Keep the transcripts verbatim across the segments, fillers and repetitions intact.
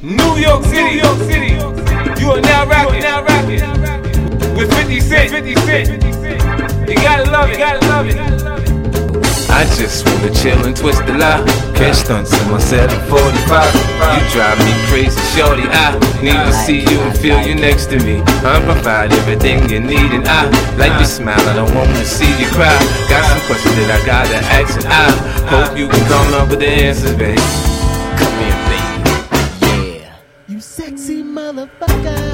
New York City, New York City. You are now rocking, now rocking with fifty Cent. fifty Cent. You gotta love it, you gotta love it. I just wanna chill and twist the lie. Catch stunts in my seven forty-five. You drive me crazy, shorty. I need to see you and feel you next to me. I provide everything you need, and I like your smile. I don't want to see you cry. Got some questions that I gotta ask, and I hope you can come up with the answers, babe. Come here, baby. Yeah. You sexy motherfucker.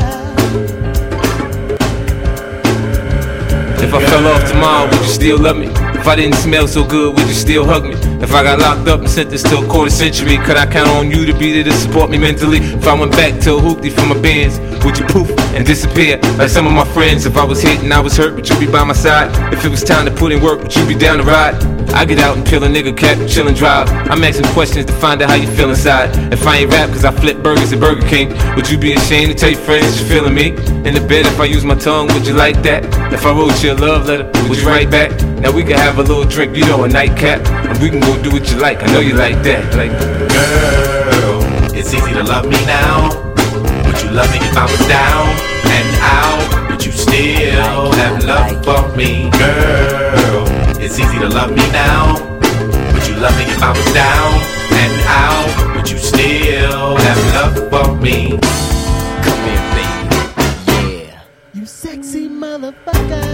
If I fell off tomorrow, would you still love me? If I didn't smell so good, would you still hug me? If I got locked up and sentenced to a quarter century, could I count on you to be there to support me mentally? If I went back to a hoopty for my bands, would you poof and disappear like some of my friends? If I was hit and I was hurt, would you be by my side? If it was time to put in work, would you be down to ride? I get out and peel a nigga cap, chill and drive. I'm asking questions to find out how you feel inside. If I ain't rap cause I flip burgers at Burger King, would you be ashamed to tell your friends you're feeling me? In the bed, if I use my tongue, would you like that? If I wrote you a love letter, would you write back? Now we can have a little drink, you know, a nightcap, and we can go do what you like. I know you like that. Like, girl, it's easy to love me now. Would you love me if I was down and out? Would you still have love for me? Girl, it's easy to love me now. Would you love me if I was down and out? Would you still have love for me? Come here, baby. Yeah. You sexy motherfucker.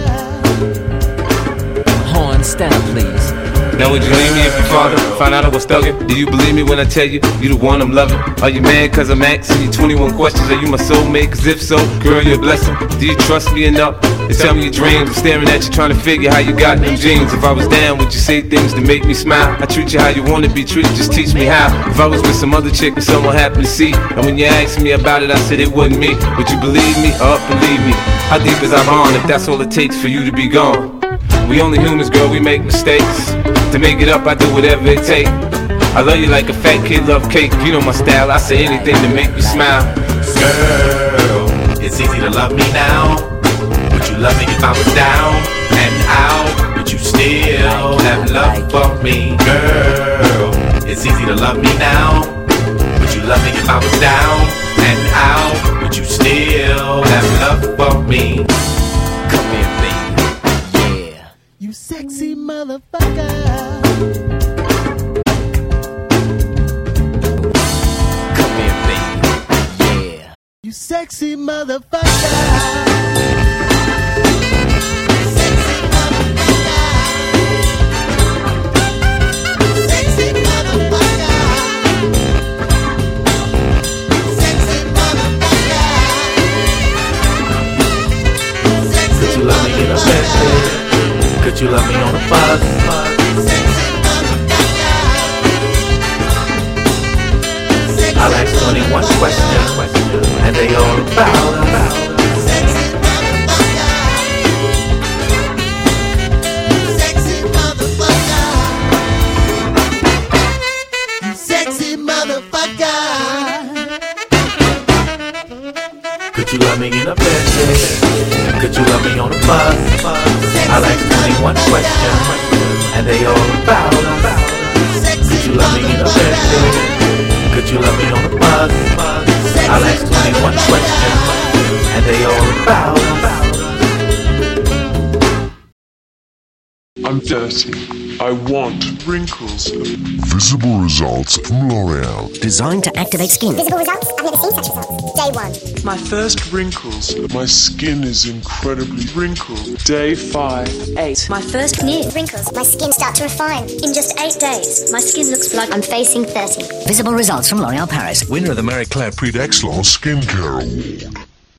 Horn, stand up, please. now would you leave me if your father found out I was thuggin'? Do you believe me when I tell you, you the one I'm loving? Are you mad cause I'm asking you twenty-one questions? Are you my soulmate? Cause if so, girl, you're a blessing. Do you trust me enough to tell me your dreams? I'm staring at you trying to figure how you got them jeans. If I was down, would you say things to make me smile? I treat you how you wanna be treated, just teach me how. If I was with some other chick and someone happened to see, and when you asked me about it, I said it wasn't me, would you believe me or believe me? How deep is our bond if that's all it takes for you to be gone? We only humans, girl, we make mistakes. To make it up, I do whatever it takes. I love you like a fat kid love cake. You know my style, I say anything to make you smile. Girl, it's easy to love me now. Would you love me if I was down and out? Would you still have love for me? Girl, it's easy to love me now. Would you love me if I was down and out? Would you still have love for me? Come here, baby. Yeah. You sexy motherfucker. Come here, baby. Yeah. You sexy motherfucker. Could you love me on the bus? I'll ask twenty-one questions, and they all about, about. Sexy motherfucker. You sexy motherfucker. Could you love me in a bed? Could you love me on the bus? I'll ask twenty-one questions, and they all about, about. Could you love me in a bed? Could you love me on the bus? I'll ask twenty-one questions, and they all about, about. I'm dirty. I want wrinkles. Visible results from L'Oreal. Designed to activate skin. Visible results? I've never seen such results. Day one. My first wrinkles. My skin is incredibly wrinkled. Day five. Eight. My first new wrinkles. My skin starts to refine. In just eight days, my skin looks like I'm facing thirty. Visible results from L'Oreal Paris. Winner of the Marie Claire Prix d'Excellence Skincare Award.